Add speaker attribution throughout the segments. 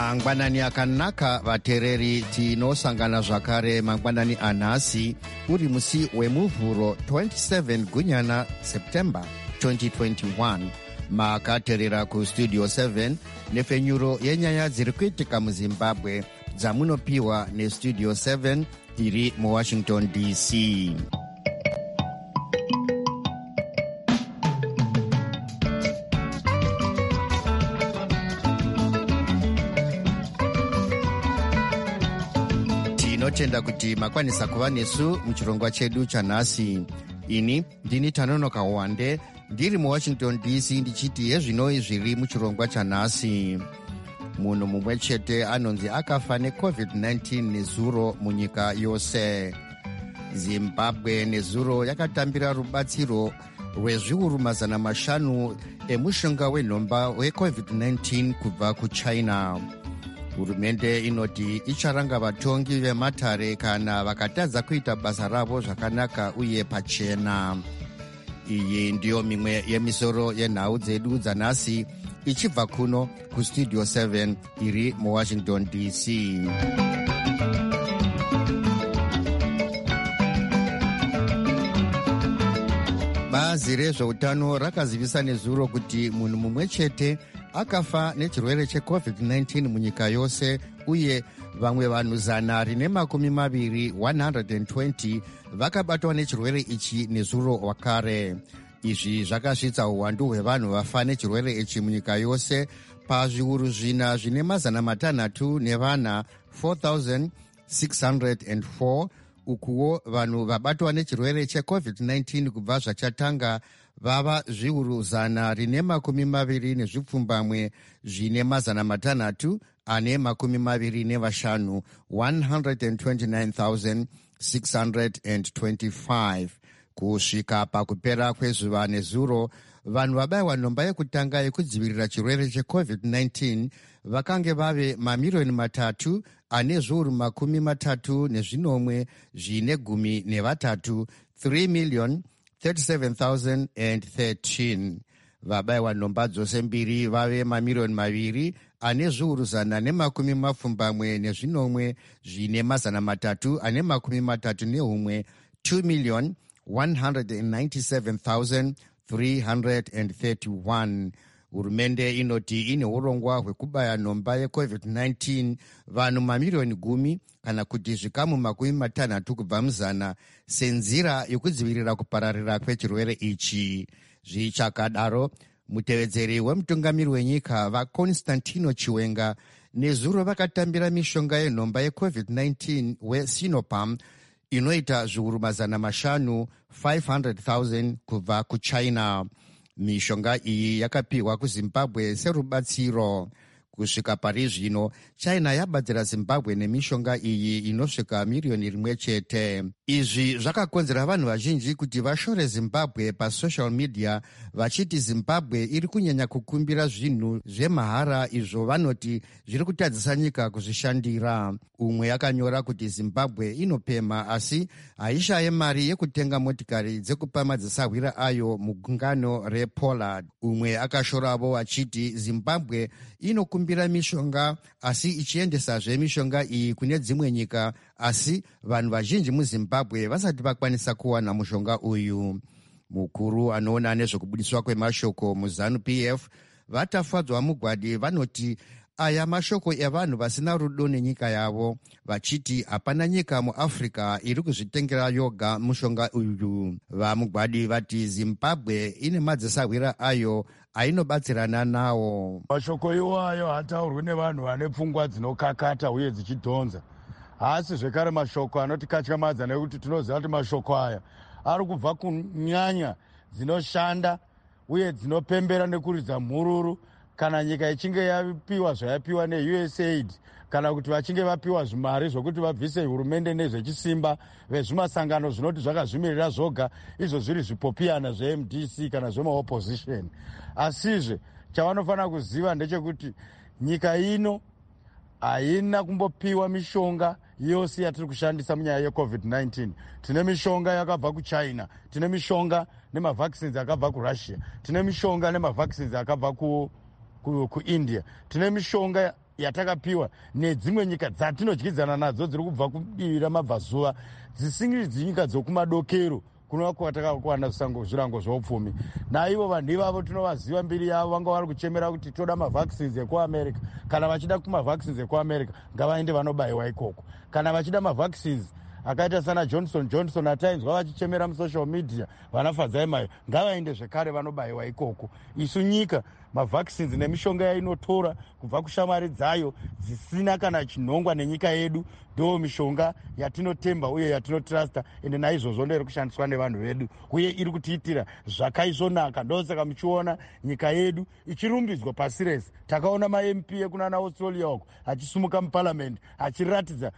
Speaker 1: mangwanani akanaka vateereri, tinosangana zvakare mangwanani anhasi uri musi wemuvhuro 27 gunyana september 2021. makateerera kustudio 7 nefenyuro yenyaya dziri kuitika muzimbabwe dzamunopiwa nestudio 7 iri muwashington dc. tinotenda kuti makwanisa kuva nesu muchirongwa chedu chanhasi. ini ndini Tanonoka Wande ndiri muwashington dc ndichiti yezvinoi zviri muchirongwa chanhasi. munhu mumwe chete anonzi akafa necovid-19 nezuro munyika yose. zimbabwe nezuro yakatambira rubatsiro rwezviuru 500 emushonga wenhomba wecovid-19 kubva kuchina. hurumende inoti icharanga vatongi vematare kana vakatadza kuita basa ravo zvakanaka uye pachena. iyi ndiyo mimwe yemisoro yenhau dzedu dzanhasi ichibva kuno kustudio 7 iri muwashington dc. bazi rezveutano rakazivisa nezuro kuti munhu mumwe chete akafa nechirwere checovid-19 munyika yose uye vamwe vanhu 120 vakabatwa nechirwere ichi nezuro wakare. izvi zvakasvitsa uwandu hwevanhu vafa nechirwere ichi munyika yose pazviuru zvina zvine 600 nevana 4,604. ukuwo vanhu vabatwa nechirwere checovid-19 kubva zvachatanga vava zviuru 120 zvine 625 129,625. kusvika pakupera kwezuva nezuro vanhu vabayiwa nhomba yekutanga yekudzivirira chirwere checovid-19 vakange vave mamiliyoni 3 ane zviuru 30 zvine 13 3,37,013. vabayiwa nhomba dzose mbiri vave mamiliyoni 2 ane zviuru 140 zvine 331 2,197,331. hurumende inoti ine urongwa hwekubaya nhomba yecovid-19 vanhu mamiliyoni 10 kana kuti zvikamu 60 kubva muzana senzira yokudzivirira kupararira kwechirwere ichi. zvichakadaro mutevedzeri wemutungamiri wenyika vaconstantino chiwenga nezuro vakatambira mishonga yenhomba yecovid-19 wesinopharm inoita zviuru 500,000 kubva kuchina. mishonga iyi yakapiwa kuzimbabwe serubatsiro. kusvika pari zvino china yabatsira zimbabwe nemishonga iyi inosvika miriyoni 1 chete. izvi zvakakonzera vanhu vazhinji kuti vashore zimbabwe pasocial media vachiti zimbabwe iri kunyanya kukumbira zvinhu zvemahara izvo vanoti zviri kutadzisa nyika kuzvishandira. umwe akanyora kuti zimbabwe inopema asi haishaye mari yekutenga motikari dzekupa madzisahwira ayo mugungano repollard. umwe akashoravo achiti zimbabwe inokumbira mishonga asi ichiendesazve mishonga iyi kune dzimwe nyika asi vanhu vazhinji muzimbabwe vasati vakwanisa kuwana mushonga uyu. mukuru anoona nezvekubudiswa kwemashoko muzanu-pf vatafadzwa mugwadi vanoti aya mashoko evanhu vasina rudo nenyika yavo vachiti hapana nyika muafrica iri kuzvitengera yoga mushonga uyu. vamugwadi vati zimbabwe ine madzisahwira ayo ainobatsirana nawo.
Speaker 2: mashoko iwayo hataurwi nevanhu vane pfungwa dzinokakata uye dzichidhonza, asi zvekare mashoko anotikatyamadza nekuti tinoziva kuti mashoko aya ari kubva kunyanya dzinoshanda uye dzinopembera nekuridza mhururu kana nyika ichinge yapiwa zvayapiwa neusaid kana kuti vachinge vapiwa zvimari zvokuti vabvise hurumende nezvechisimba vezvimasangano zvinoti zvakazvimirira zvoga izvo zviri zvipopiyana zvemdc kana zvemaopposition. asizve chavanofanira kuziva ndechekuti nyika ino haina kumbopiwa mishonga yose yatiri kushandisa munyaya yecovid-19. tine mishonga yakabva kuchina, tine mishonga nemavaccines akabva kurussia, tine mishonga nemavaccines akabva kuindia, tine mishonga yatakapiwa nedzimwe nyika dzatinodyidzana nadzo dziri kubva kudivi ramabvazuva dzisingiri nyika dzokumadokero kunova kwatakakwana zvirango zveupfumi. Naivo vanhu ivavo tinovaziva mbiri yavo vanga vari kuchemera kuti toda mavhaccines ekuamerica. Kana vachida kumavhaccines ekuamerica ngavaende vanobayiwa ikoko. Kana vachida mavhaccines akaita sana Johnson atainzwa vachichemera musocial media vanafadzai mayo ngavaende zvekare vanobayiwa ikoko. Isu nyika mavhaccines nemishonga yainotora kubva kushamwari dzayo dzisina kana chinhongwa nenyika yedu ndo mishonga yatinotemba uye yatinotrasta, ende naizvozvo ndiri kushandiswa nevanhu vedu uye iri kutiitira zvakaisvonaka. Ndosaka muchiona nyika yedu ichirumbidzwa pasi rese. Takaona maMP ekunana Australia uko achisumuka muparliament achiratidza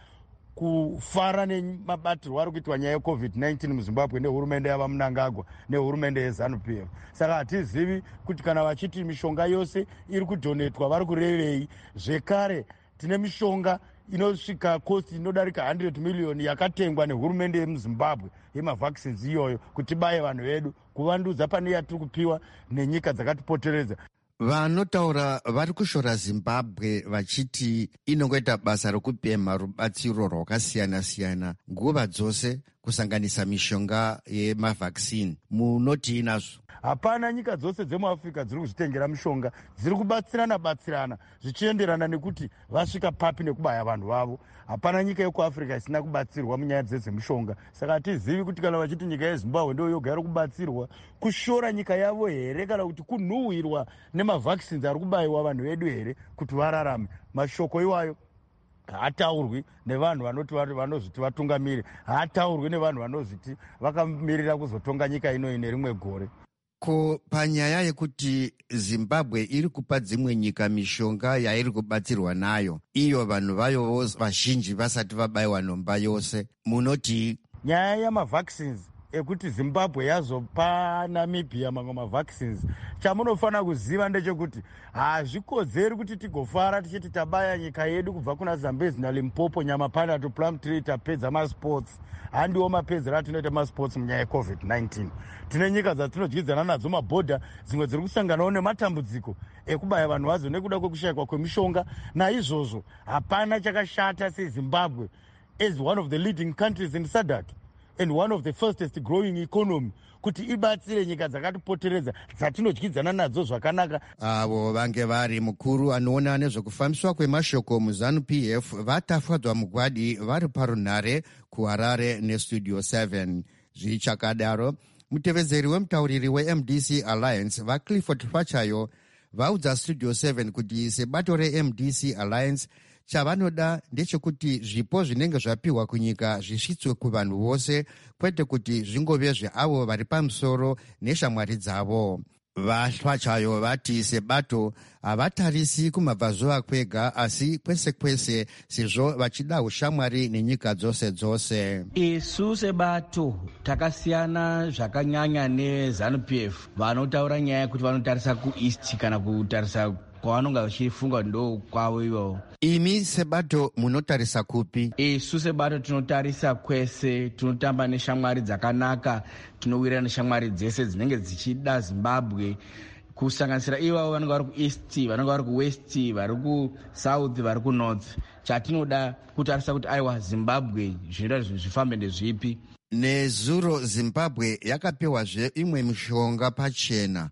Speaker 2: kufara nemabatirwo ari kuitwa nyaya yeCovid-19 muZimbabwe nehurumende yava Mnangagwa nehurumende yeZANU-PF. Saka hatizivi kuti kana vachiti mishonga yose iri kudhonetwa vari kurevei. Zvekare tine mishonga inosvika kosti inodarika 100 miliyoni yakatengwa nehurumende yemuZimbabwe yemavhaccines iyoyo kuti baye vanhu vedu kuvandudza pane yatiri kupiwa nenyika dzakatipoteredza.
Speaker 1: Vanotaura vari kushora Zimbabwe vachiti inongoita basa rokupemha rubatsiro rwakasiyana-siyana nguva dzose kusanganisa mishonga yemavhaccine. Munoti inazvo?
Speaker 2: Hapana nyika dzose dzemuAfrica dziri kuzvitengera mishonga, dziri kubatsirana zvichienderana nekuti vasvika papi nekubaya vanhu vavo. Hapana nyika yekuAfrica isina kubatsirwa munyaya dzezvemishonga. Saka hatizivi kuti kana vachiti nyika yeZimbabwe ndoyo yoga iri kubatsirwa kushora nyika yavo here kana kuti kunhuhwirwa nemavhaccines ari kubayiwa vanhu vedu here kuti vararame. Mashoko iwayo haataurwi nevanhu vanozviti vatungamiri, haataurwi nevanhu vanozviti vakamirira kuzotonga nyika ino ine rimwe gore.
Speaker 1: Ko panyaya yekuti Zimbabwe iri kupa dzimwe nyika mishonga yairi kubatsirwa nayo, iyo vanhu vayo vazhinji vasati vabayiwa nhomba yose, munoti?
Speaker 2: Nyaya yamavhaccines ekuti Zimbabwe yazopa Namibia mamwe mavhaccines, chamunofanira kuziva ndechekuti hazvikodzeri kuti tigofara tichiti tabaya nyika yedu kubva kuna Zambezi naLimpopo, Nyamapanda to Plumtree tapedza masports. Handiwo mapedzero atinoita masports munyaya yeCovid-19. Tine nyika dzatinodyidzana nadzo mabhodha, dzimwe dziri kusanganawo nematambudziko ekubaya vanhu vadzo nekuda kwekushayikwa kwemishonga. Naizvozvo hapana chakashata seZimbabwe as one of the leading countries in SADC and one of the fastest growing economy kuti ibatsire nyika dzakatipoteredza dzatinodyidzana nadzo zvakanaka.
Speaker 1: Avo vange vari mukuru anoona nezvekufambiswa kwemashoko muZANU-PF vatafadzwa mugwadi vari parunhare kuHarare neStudio 7. Zvichakadaro, mutevedzeri wemutauriri weMDC Alliance vaClifford Pachayo vaudza Studio 7 kuti sebato reMDC Alliance chavanoda ndechekuti zvipo zvinenge zvapiwa kunyika zvisvitswe kuvanhu vose, kwete kuti zvingove zveavo vari pamusoro neshamwari dzavo. Vapachayo vati sebato havatarisi kumabvazuva kwega asi kwese kwese, sezvo vachida ushamwari nenyika dzose dzose.
Speaker 3: Isu sebato takasiyana zvakanyanya neZANU-PF vanotaura nyaya yekuti vanotarisa kuEast kana kutarisa kwavanonga vachifunga ndo kwavo ivo.
Speaker 1: Imi sebato munotarisa kupi?
Speaker 3: Isu sebato tinotarisa kwese, tinotamba neshamwari dzakanaka, tinowira neshamwari dzese dzinenge dzichida Zimbabwe, kusanganisira ivavo vanenge vari kuEast, vanenge vari kuWest, vari kuSouth, vari kuNorth. Chatinoda kutarisa kuti aiwa Zimbabwe zvinoda zvifambe ndezvipi.
Speaker 1: Nezuro Zimbabwe yakapewazve imwe mishonga pachena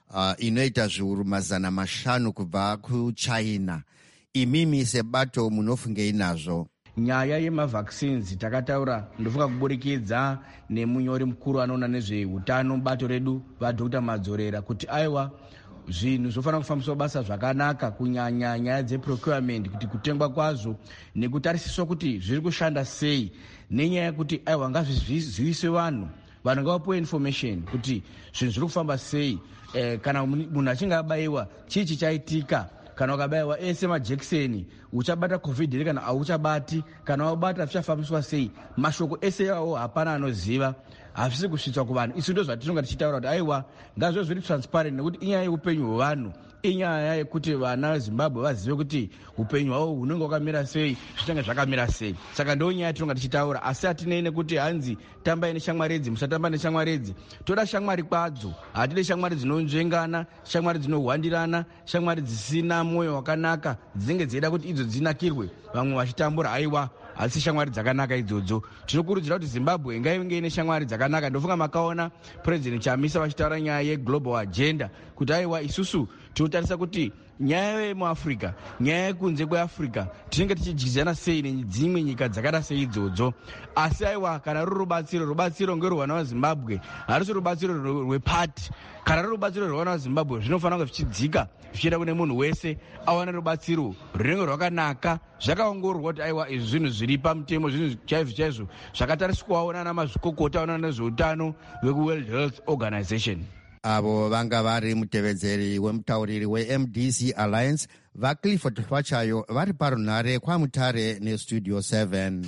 Speaker 1: inoita zviuru 500 kubva kuChina. Imimi sebato munofungei nazvo?
Speaker 3: Nyaya yemavhaccines takataura ndofunga kuburikidza nemunyori mukuru anoona nezveutano bato redu vaDr. Madzorera kuti aiwa zvinhu zvofanira kufambiswa basa zvakanaka, kunyanya nyaya dzeprocurement, kuti kutengwa kwazvo nekutarisiswa kuti zviri kushanda sei, nenyaya yekuti aiwa ngazviziviswe vanhu ngavapuwe information kuti zvinhu zviri kufamba sei. Kana munhu achinge abayiwa chii chichaitika, kana ukabayiwa ese majekiseni uchabata COVID here kana hauchabati, kana wabata zvichafambiswa sei. Mashoko ese yawo hapana anoziva, hazvisi kusvitswa kuvanhu. Isu ndo zvatinonga tichitaura kuti aiwa ngazve zviri transparent nekuti inyaya yeupenyu hwevanhu inyaya yekuti vana vezimbabwe vazive kuti upenyu hwavo hunenge hwakamira sei, zvichange zvakamira sei. Saka ndo nyaya yatinonga tichitaura, asi hatinei nekuti hanzi tambai neshamwari idzi musatamba neshamwari idzi. Toda shamwari kwadzo, hatide shamwari dzinonzvengana, shamwari dzinohwandirana, shamwari dzisina mwoyo wakanaka, dzinenge dzeida kuti idzo dzinakirwe vamwe vachitambura. Aiwa, asi shamwari dzakanaka idzodzo. Tinokurudzira kuti Zimbabwe ngaive ine shamwari dzakanaka. Ndofunga makaona President Chamisa vachitaura nyaya yeglobal agenda kuti aiwa isusu tinotarisa kuti nyaya yemuafrica, nyaya yekunze kweafrica tinenge tichidyidzana sei nedzimwe nyika dzakada seidzodzo. Asi aiwa, kana ruri rubatsiro ngeruvana vazimbabwe, harisi rubatsiro rwepati. Kana ruri rubatsiro rwevana vazimbabwe zvinofanira kunge zvichidzika zvichienda kune munhu wese awane rubatsiro runenge rwakanaka, zvakaongororwa kuti aiwa izvi zvinhu zviri pamutemo, zvinhu chaizvo zvakatariswawo nana mazvikokota anoona nezveutano weku-World Health Organization.
Speaker 1: Avo vanga vari mutevedzeri wemutauriri weMDC Alliance vaClifford Pachayo vari parunhare kwaMutare neStudio 7.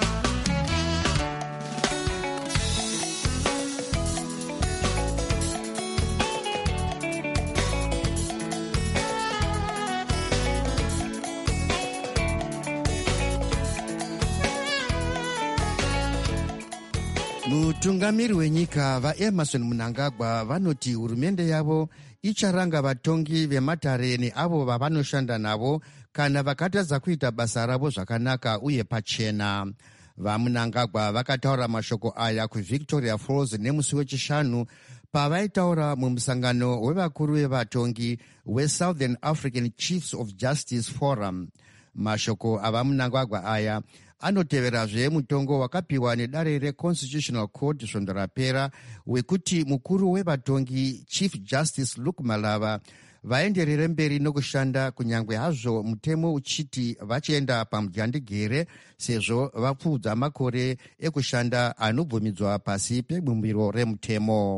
Speaker 1: Mutungamiri wenyika vaEmerson Mnangagwa vanoti hurumende yavo icharanga vatongi vematare neavo vavanoshanda navo kana vakatadza kuita basa ravo zvakanaka uye pachena. VaMnangagwa vakataura mashoko aya kuVictoria Falls nemusi wechishanu pavaitaura mumusangano wevakuru vevatongi weSouthern African Chiefs of Justice Forum. Mashoko avaMnangagwa aya anoteverazve mutongo wakapiwa nedare reConstitutional Court svondo rapera wekuti mukuru wevatongi Chief Justice Luke Malava vaenderere mberi nokushanda kunyange hazvo mutemo uchiti vachienda pamudyandigere sezvo vapfuudza makore ekushanda anobvumidzwa pasi pebumbiro remutemo.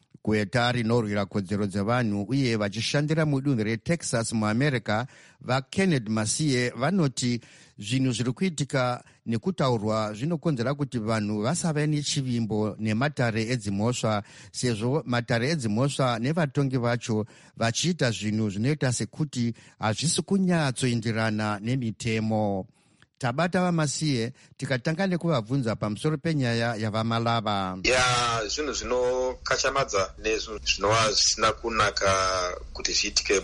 Speaker 1: Gweta rinorwira kodzero dzevanhu uye vachishandira mudunhu reTexas muAmerica vaKenneth Masiye vanoti zvinhu zviri kuitika nekutaurwa zvinokonzera kuti vanhu vasave nechivimbo nematare edzimhosva, sezvo matare edzimhosva nevatongi vacho vachiita zvinhu zvinoita sekuti hazvisi kunyatsoenderana nemitemo. Tabata vaMasiye tikatanga nekuvabvunza pamusoro penyaya yavaMalava.
Speaker 4: Zvinhu zvinokachamadza nezvinhu zvinova zvisina kunaka kuti zviitike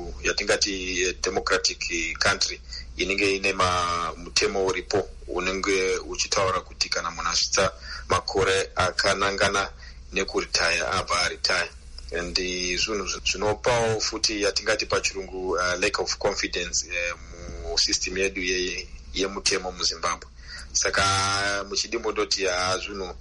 Speaker 4: yatingati democratic country inenge ine mutemo uripo unenge uchitaura kuti kana munhu asvitsa makore akanangana nekuritaya abva aritaya. And zvinhu zvinopawo futi yatingati pachirungu lack of confidence musystem yedu yemutemo muZimbabwe. Saka muchidimbo ndoti zvinhu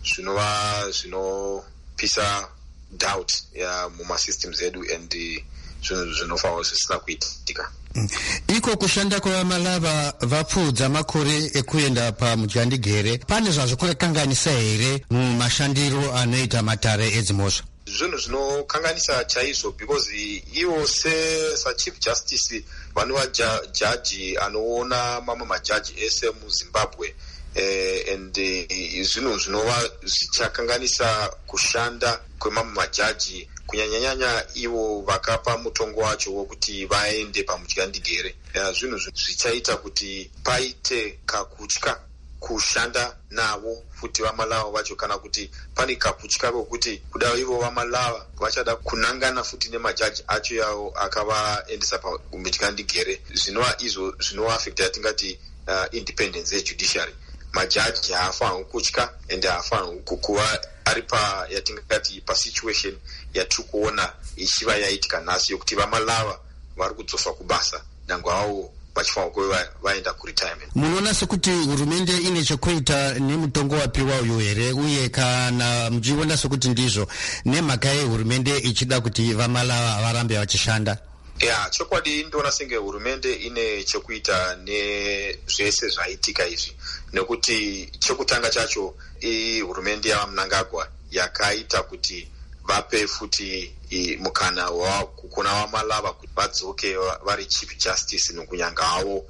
Speaker 4: zvinova zvinopisa doubt mumasystems edu and zvinhu zvinofawo zvisina kuitika.
Speaker 1: Iko kushanda kwavaMalava vapfuudza makore ekuenda pamudyandigere, pane zvazvikukanganisa here mumashandiro anoita matare edzimhosva?
Speaker 4: Zvinhu zvinokanganisa chaizvo because ivo sachief justice vanova jaji anoona mamwe majaji ese muZimbabwe and zvinhu zvinova zvichakanganisa kushanda kwemamwe majaji kunyanyanyanya ivo vakapa mutongo wacho wokuti vaende pamudyandigere. Zvinhu zvichaita kuti paite kakutya kushanda navo futi vaMalava vacho, kana kuti pane kakutya kokuti kuda ivo vaMalava vachada kunangana futi nemajaji acho yavo akavaendesa pamudyandigere. Zvinova izvo zvinoafekta yatingati independence yejudiciary. Majaji haafanirwi kutya and haafanirwi kuva ari yatingati pasituation yatiri kuona ichiva yaitika nhasi yokuti vaMalava vari kudzoswa kubasa nangwe avo vachifanirwa kuva vaenda kuretirement.
Speaker 1: Munoona sekuti hurumende ine chekuita nemutongo wapiwa uyu here, uye kana muchiona sekuti ndizvo nemhaka yehurumende ichida kuti vaMalava varambe vachishanda?
Speaker 4: Chokwadi ndoona senge hurumende ine chekuita nezvese zvaitika izvi, nekuti chekutanga chacho hurumende yavaMnangagwa yakaita kuti vape futi mukana kuna vaMalava kuti vadzoke vari chief justice nokunyanga avo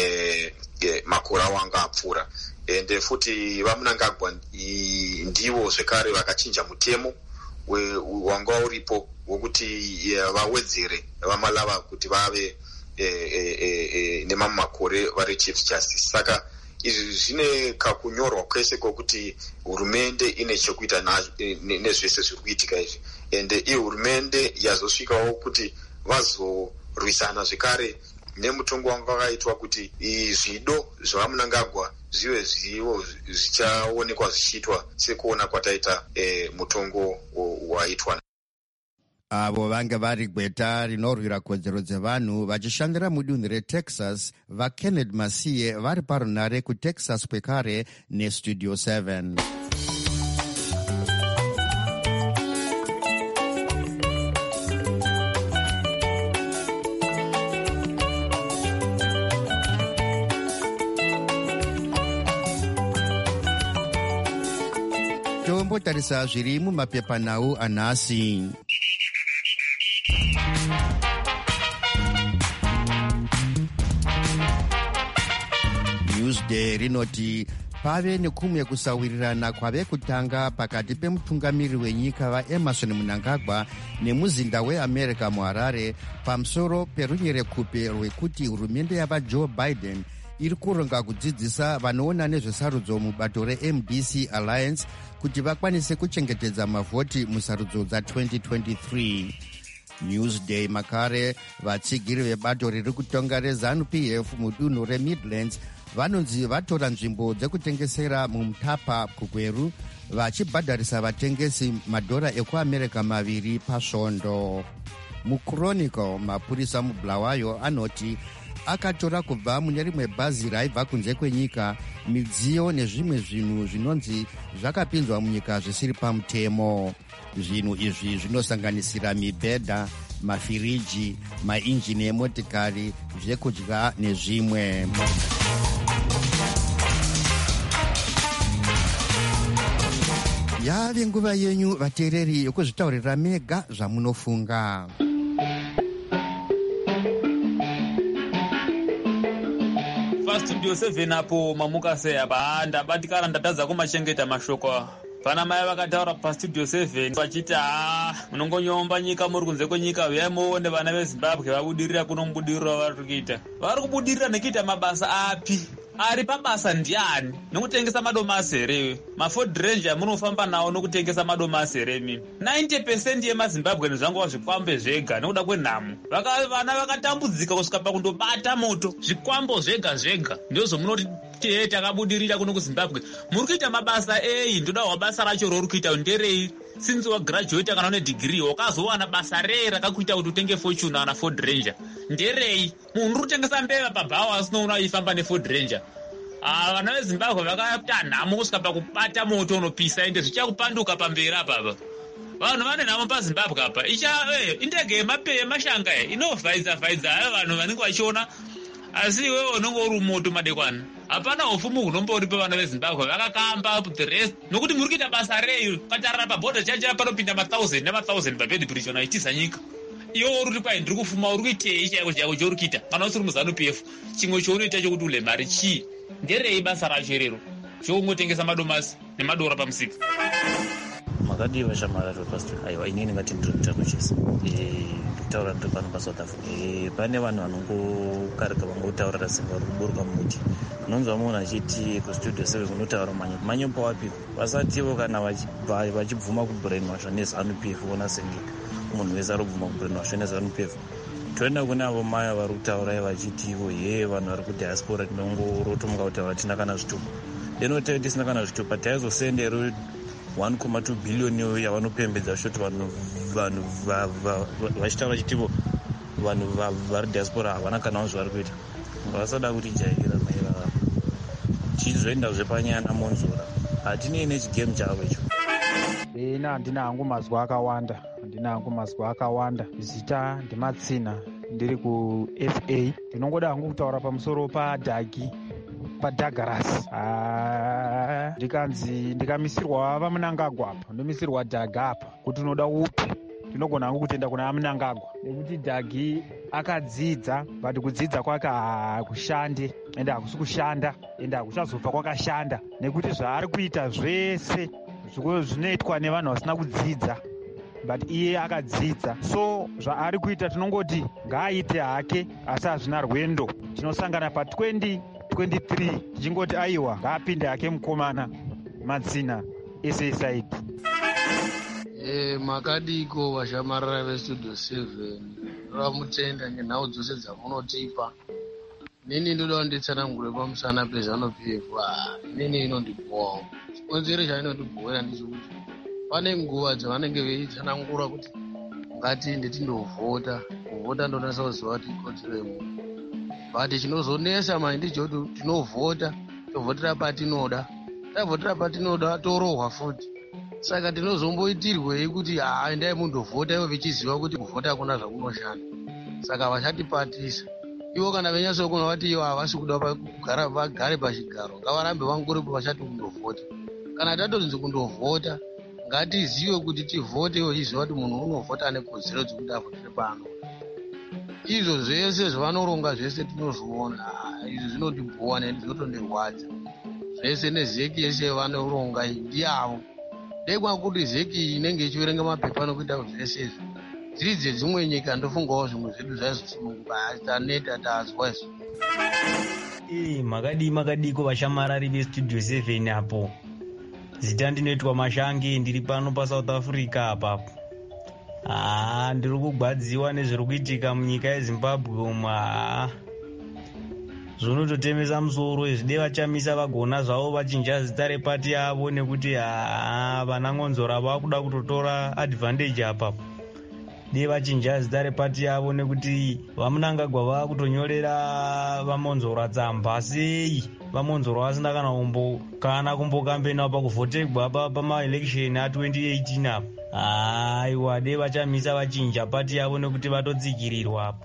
Speaker 4: makore avo anga apfuura. Ende futi vaMnangagwa ndivo zvekare vakachinja mutemo wanga uripo wokuti vawedzere vamalava kuti vave nemamwe makore vari chief justice. Saka izvi zvine kakunyorwa kwese kwokuti hurumende ine chekuita nezvese zviri kuitika izvi, ende hurumende yazosvikawo kuti vazorwisana zvekare nemutongo wanga wakaitwa kuti zvido zvevaMnangagwa zvive zvivo zvichaonekwa zvichiitwa sekuona kwataita mutongo waitwa.
Speaker 1: Avo vange vari gweta rinorwira kodzero dzevanhu vachishandira mudunhu reTexas, vaKenneth Masiye vari parunare kuTexas kwekare neStudio 7. Tombotarisa zviri mumapepanhau anhasi. Newsday rinoti pave nekumwe kusawirirana kwave kutanga pakati pemutungamiri wenyika vaEmerson Mnangagwa nemuzinda weAmerica muHarare pamusoro perunyerekupe rwekuti hurumende yavaJoe Biden iri kuronga kudzidzisa vanoona nezvesarudzo mubato reMDC Alliance kuti vakwanise kuchengetedza mavhoti musarudzo dza2023. Newsday makare vatsigiri vebato riri kutonga reZANU-PF mudunhu reMidlands vanonzi vatora nzvimbo dzekutengesera muMutapa kuGweru vachibhadharisa vatengesi madhora ekuAmerica 2 pasvondo. MuChronicle mapurisa muBulawayo anoti akatora kubva mune rimwe bhazi raibva kunze kwenyika midziyo nezvimwe zvinhu zvinonzi zvakapinzwa munyika zvisiri pamutemo. Zvinhu izvi zvinosanganisira mibhedha, mafiriji, mainjini emotikari, zvekudya nezvimwe. Yave nguva yenyu vateereri yokuzvitaurira mega zvamunofunga.
Speaker 5: Studio 7 apo mamukase apa ndabatikana ndatadza kumachengeta mashoko. Pana mai vakataura paStudio 7 vachiti munongonyomba nyika muri kunze kwenyika uyai muone vana veZimbabwe vabudirira kunomubudiriro vari kuita. Vari kubudirira nekuita mabasa api? Ari pabasa ndiani? Nokutengesa madomasi here? MaFord Ranger munofamba nawo nokutengesa madomasi here mimi? 90% yemaZimbabwe zvangova zvikwambo zvega nekuda kwenhamo. Vana vakatambudzika kusvika pakundobata moto. Zvikwambo zvega zvega ndizvo munoti takabudirira kuno kuZimbabwe. Muri kuita mabasa ei? Ndoda basa racho rori kuita nderei? Since wagraduate kana une degree wakazowana basa rei rakakuita kuti utenge Fortune na Ford Ranger? Nderei? Munhu uri kutengesa mbeva pabhawa asinoona ifamba neFord Ranger. Vana veZimbabwe vakaita nhamo kusvika pakubata moto unopisa ende zvichakupanduka pamberi apa. Vanhu vane nhamo paZimbabwe apa. Indege yemashanga inovhaidza vanhu vanenge vachiona. Asi iwewe unenge uri moto madekwana. Hapana ufumu hunomboripa vana veZimbabwe vakakamba the rest nokuti muri kuita basa rei? Katarira pabhodha chacha panopinda 1000 na1000 pabed bridge unaitiza nyika. Iwe uri kwai ndiri kufuma uri kuitei chaiko chauri kuita? Kana usiri muZANU-PF chimwe chaunoita chokuti ule mari chii? Nderei basa racho irero? Chokungotengesa madomasi nemadora pamusika.
Speaker 6: Makadiwa shamara pastor. Aiwa inini ngati ndiri kutakuchisa. Kutaura ndiri pano paSouth Africa. Pane vanhu vanongokarika vangotaura rasinga ruburuka muti. Unonzwa munhu achiti kuStudio 7 kunotaura manyopa wapi? Vasatiwo kana vachibvuma kubrainwasha neZANU-PF vona senge munhu wese ari kubvuma kubrainwasha neZANU-PF. Toenda kune avo maya vari kutaura vachiti vanhu vari kudiaspora tinongorotomuka kutaura tina kana zvitupa. Denotaura tisina kana zvitupa taizosendero 1.2 billion yavanopembedza shoti vanhu vachitaura chitivo vanhu vari diaspora havana kanawo zvavari kuita. Vasada kuti jairira mai vava chizoenda zvepanyaya namonzora hatinei nechigame chavo icho.
Speaker 7: Handina hangu mazwa akawanda. Zita ndimatsina ndiri kuFA. Ndinongoda hangu kutaura pamusoro paDouglas. Ndikamisirwa vaMnangagwa apa, ndomisirwa Dag apa kuti unoda upi. Ndinogona hangu kutenda kuna Mnangagwa nekuti Dag akadzidza, but kudzidza kwake hakushande ende hakusi kushanda ende hakuchazobva kwakashanda nekuti zvaari kuita zvese zvinoitwa nevanhu vasina kudzidza. but iye akadzidza. So zvaari kuita tinongoti ngaaite hake, asi hazvina rwendo. Tinosangana pa 2023 tichingoti aiwa ngaapinde hake mukomana Matsina SSID.
Speaker 8: Makadiko vashamarara vestudio 7 vamutenda ngenhau dzose dzamunotipa. Nini ndoda kunditsanangure pamusana peZANU-PF. Nini inondibhuwawo. Chikonzero chainondibhuwira ndechekuti pane nguva dzavanenge veitsanangura kuti ngatiende tindovhota. Kuvhota ndonasa kuziva kuti ikodzero yemunhu. But chinozonesa manje ndechekuti tinovhota, tovhotera patinoda. Tavhotera patinoda torohwa futi. Saka tinozomboitirwei kuti endai mundovhota ivo vichiziva kuti kuvhota hakuna zvakunoshanda. Saka vachatipatisa. Ivo kana venyatsokuona vati ivo havasi kuda kugara vagare pachigaro, ngavarambe vangoripo vachati kundovhota. Kana tatonzi kundovhota, ngatizive kuti tivhote ivo chiziva kuti munhu unovhota nekodzero dzekuti avhotere paanoda. Izvo zvese zvavanoronga zvese tinozviona, izvi zvinotibhuwa neni zvinotondirwadza. Zvese nezeki yese vanoronga ndiyavo. Dekwa kuti zeki inenge ichiverenga mapepa nokuita zvese izvi. Dziri dzedzimwe nyika ndofungawo zvimwe zvedu zvaizosununguka taneta tazwa izvo.
Speaker 9: Makadiko vashamarari vestudio 7 apo. Zita ndinoitwa Mashangi, ndiri pano paSouth Africa apapo. Ndiri kugwadziwa nezviri kuitika munyika yeZimbabwe umwe. Zvonototemesa musoro, zvide vachamisa vagona zvavo vachinja zita repati yavo nekuti vanang'onzora vakuda kutotora advantage apapo. De vachinja zita repati yavo nekuti vamunangagwa vakutonyorera vamonzora tsamba. Sei vamonzora vasina kana kumbokambena pakuvhotegwa pamaelection a2018 apo. Aiwa, de vachamisa vachinja pati yavo nekuti vatotsikirirwa apo.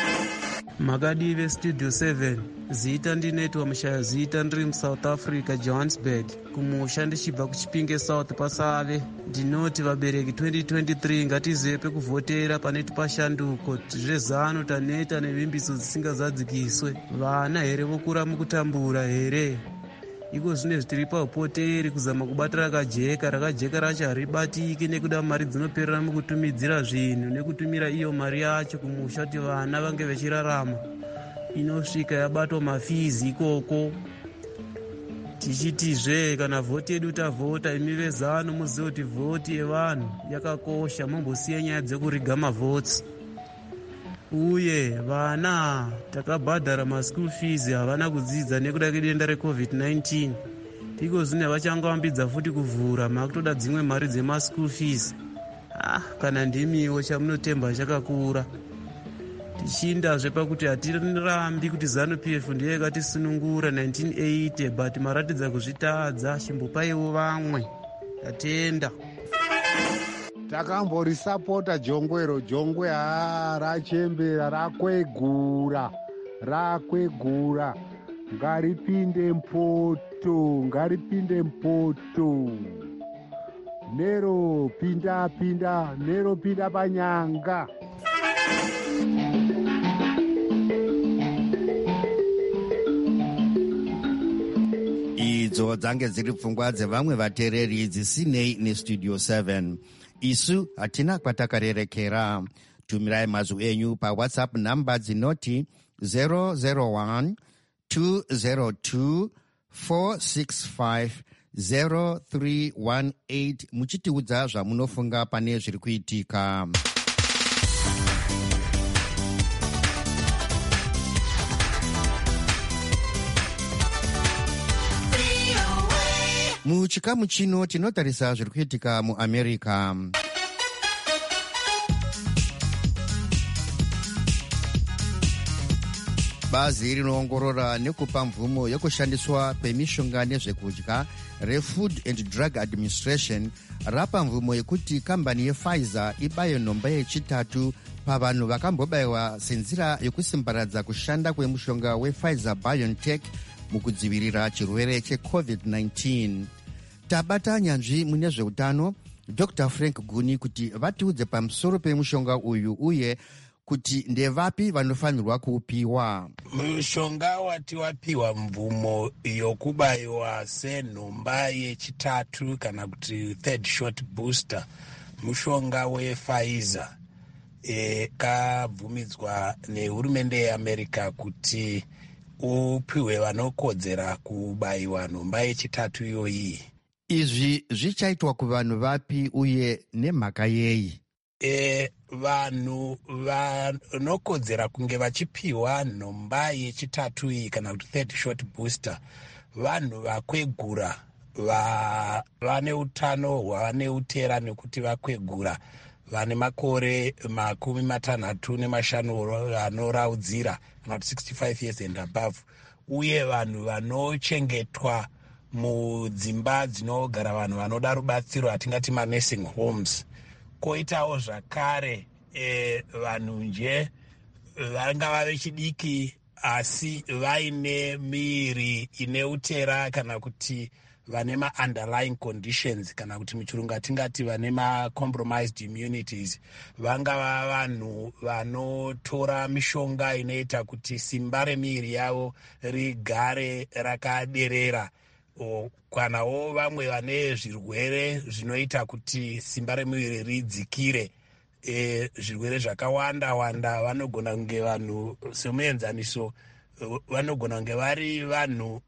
Speaker 10: Makadi vestudio 7 zita ndinoitwa mushaya zita ndiri muSouth Africa Johannesburg kumusha ndichibva kuChipinge South paSave. Ndinoti vabereki 2023 ngatizive pekuvhotera paneti pashanduko. Zvezano taneta nevimbiso dzisingazadzikiswe. Vana here vokura mukutambura here? Iko zvine zvitiri paupoteri kuzama kubata rakajeka racho haribatiki nekuda mari dzinoperera mukutumidzira zvinhu nekutumira iyo mari yacho kumusha kuti vana vange vechirarama. Inosvika yabatwa mafizi ikoko. Tichitizve kana vhoti yedu tavhota, imi vezano muzive kuti vhoti yevanhu yakakosha, mumbosiye nyaya dzekuriga mavhotsi. Uye vana takabhadhara maschool fees havana kudzidza nekuda kedenda reCovid-19. Tiko zvine vachangambidza futi kuvhura makutoda dzimwe mari dzemaschool fees. Kana ndimiwo chamunotemba chakakura. Tichindazve pakuti hatirambi kuti ZANU-PF ndiyo yakatisunungura 1980 but maratidza kuzvitadza. Chimbopaiwo vamwe. Tatenda.
Speaker 2: Takamborisapota jongwero. Jongwe rachembera rakwegura. Ngaripinde mpoto. Nero pinda panyanga.
Speaker 1: Idzo dzange dziri pfungwa dzevamwe vateereri dzisinei nestudio 7. Isu hatina kwatakarerekera. Tumirai mazwi enyu paWhatsApp namba dzinoti 001 202 465 0318 muchitiudza zvamunofunga pane zviri kuitika. Muchikamu chino tinotarisa zviri kuitika muAmerica. Bazi rinoongorora nekupa mvumo yokushandiswa kwemishonga nezvekudya reFood and Drug Administration rapa mvumo yekuti kambani yePfizer ibaye nhomba yechitatu pavanhu vakambobayiwa senzira yokusimbaradza kushanda kwemushonga wePfizer BioNTech mukudzivirira chirwere cheCovid-19. Tabata nyanzvi mune zveutano Dr. Frank Guni kuti vatiudze pamusoro pemushonga uyu uye kuti ndevapi vanofanirwa kuupiwa.
Speaker 11: Mushonga wati wapiwa mvumo yokubayiwa senhomba yechitatu kana kuti third shot booster mushonga wePfizer kabvumidzwa nehurumende yeAmerica kuti upiwe vanokodzera kubayiwa nhomba yechitatu iyoyi.
Speaker 1: Izvi zvichaitwa kuvanhu vapi uye nemhaka yei?
Speaker 11: Vanhu vanokodzera kunge vachipiwa nhomba yechitatu iyi kana kuti third shot booster, vanhu vakwegura vane utano hwane utera nekuti vakwegura vane makore 65 anoraudzira kana kuti 65 years and above, uye vanhu vanochengetwa mudzimba dzinogara vanhu vanoda rubatsiro atingati manursing homes. Koitawo zvakare vanhu nje vangava vechidiki asi vaine miiri ine utera kana kuti vane ma-underlying conditions kana kuti muchirungu atingati vane ma-compromised immunities, vangava vanhu vanotora mishonga inoita kuti simba remiiri yavo rigare rakaderera, kanawo vamwe vane zvirwere zvinoita kuti simba remuviri ridzikire. Zvirwere zvakawanda wanda vanogona kunge vanhu semuenzaniso, vanogona kunge vari vanhu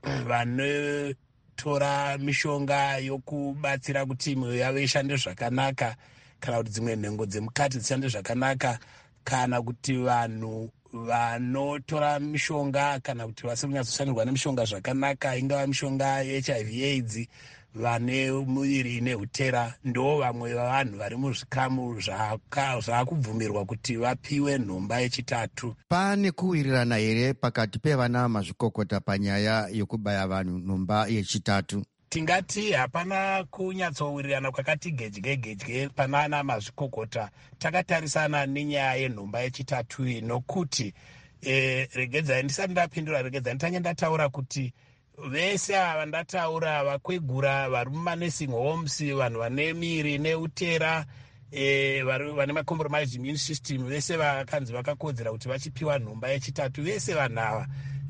Speaker 11: vanotora mishonga yokubatsira kuti mwoyo yavo ishande zvakanaka kana kuti dzimwe nhengo dzemukati dzishande zvakanaka, kana kuti vanhu vanotora mishonga kana kuti vasiri kunyatsoshandirwa nemishonga zvakanaka, ingava mishonga yeHIV AIDS, vane muviri ine utera, ndo vamwe vavanhu vari muzvikamu zvakubvumirwa kuti vapiwe nhomba yechitatu.
Speaker 1: Pane kuwirirana here pakati pevana mazvikokota panyaya yokubaya vanhu nhomba yechitatu?
Speaker 11: Tingati hapana kunyatsowirirana kwakati gedye panana mazvikokota. Takatarisana nenyaya yenhomba yechitatu iyi nokuti regedzai ndisati ndapindura, regedzai nditange ndataura kuti vese ava ndataura, vakwegura vari mumanursing homes, vanhu vane miiri neutera, vane macompromised immune system, vese vakanzi vakakodzera kuti vachipiwa nhomba yechitatu, vese vanhu ava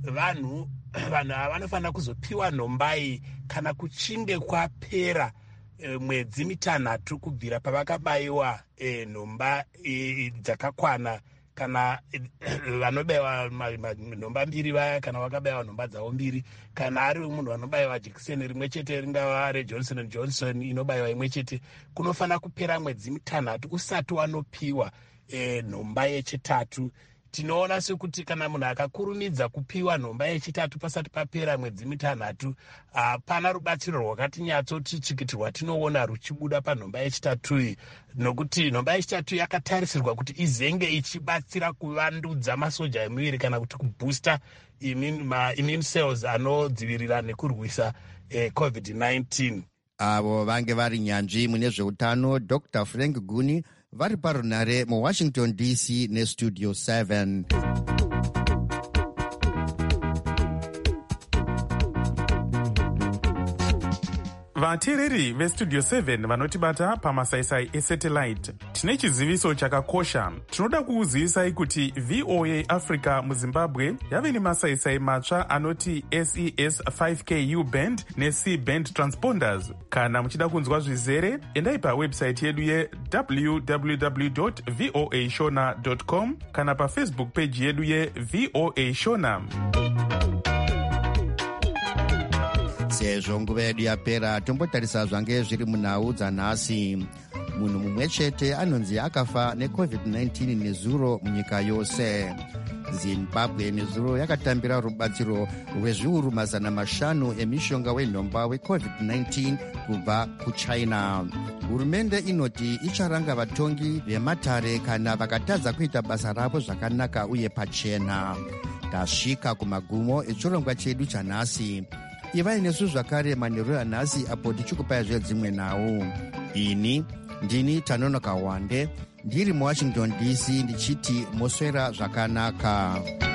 Speaker 11: vanofanira kuzopiwa nhomba iyi kana kuchinge kwapera mwedzi 6 kubvira pavakabayiwa nhomba dzakakwana. Kana vanobayiwa nhomba 2 vaya, kana vakabayiwa nhomba dzavo 2, kana ari munhu anobayiwa jekiseni rimwe chete, ringava reJohnson & Johnson inobayiwa imwe chete, kunofanira kupera mwedzi 6 usati wanopiwa nhomba yechitatu. Tinoona sekuti kana munhu akakurumidza kupiwa nhomba yechitatu pasati papera mwedzi 6, hapana rubatsiro rwakati nyatsoti tsvikiti rwatinoona ruchibuda panhomba yechitatu iyi, nokuti nhomba yechitatu yakatarisirwa kuti izenge ichibatsira kuvandudza masoja emuviri kana kuti kubooster immune cells anodzivirira nekurwisa COVID-19.
Speaker 1: Avo vange vari nyanzvi mune zveutano, Dr. Frank Guni, vari parunare muWashington DC nestudio 7.
Speaker 12: vateereri vestudio 7 vanotibata pamasaisai esatellite, tine chiziviso chakakosha. Tinoda kukuzivisai kuti VOA Africa muZimbabwe yave nemasaisai matsva anoti SES 5Ku band neC band transponders. Kana muchida kunzwa zvizere, endai pawebsite yedu ye-www.voashona.com kana pafacebook page yedu ye-VOA Shona.
Speaker 1: Sezvo nguva yedu yapera, tombotarisa zvange zviri munhau dzanhasi. Munhu mumwe chete anonzi akafa neCovid-19 nezuro munyika yose. Zimbabwe nezuro yakatambira rubatsiro rwezviuru 500 emishonga wenhomba weCovid-19 kubva kuChina. Hurumende inoti icharanga vatongi vematare kana vakatadza kuita basa ravo zvakanaka uye pachena. Tasvika kumagumo echirongwa chedu chanhasi. Ivai nesu zvakare manheru anhasi apo tichikupai zvedzimwe nhau. Ini ndini Tanonoka Wande, ndiri muWashington DC ndichiti moswera zvakanaka.